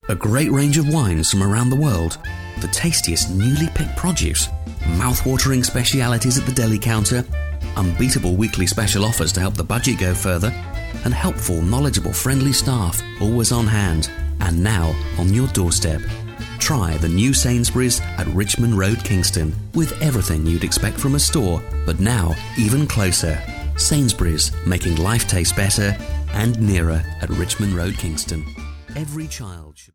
A great range of wines from around the world, the tastiest newly picked produce, mouth-watering specialities at the deli counter, unbeatable weekly special offers to help the budget go further, and helpful, knowledgeable, friendly staff always on hand and now on your doorstep. Try the new Sainsbury's at Richmond Road, Kingston, with everything you'd expect from a store, but now even closer. Sainsbury's, making life taste better and nearer at Richmond Road, Kingston. Every child should